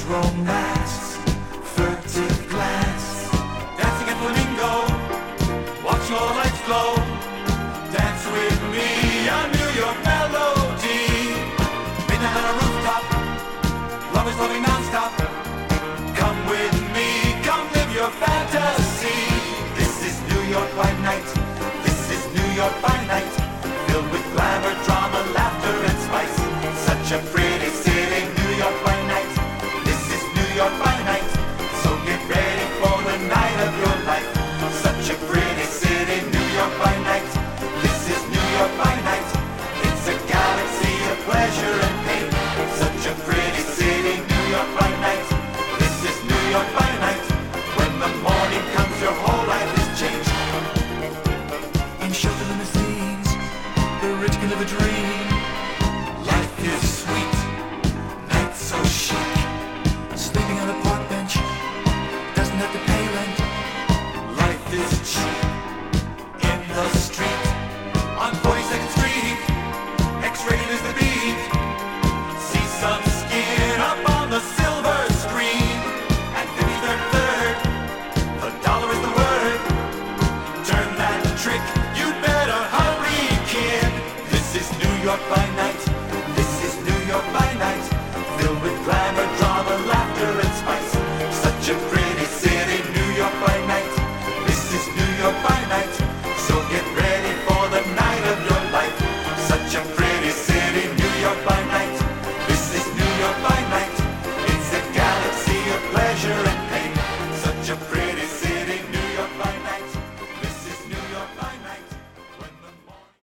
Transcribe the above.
romance, furtive glance, dancing at flamingo, watch your lights glow, dance with me, a New York melody, midnight on a rooftop, love is loving non-stop, come with me, come live your fantasy, this is New York by night, this is New York by night, filled with glamour, drama, laughter and spice, such a pretty city, New York by night, this is New York by night.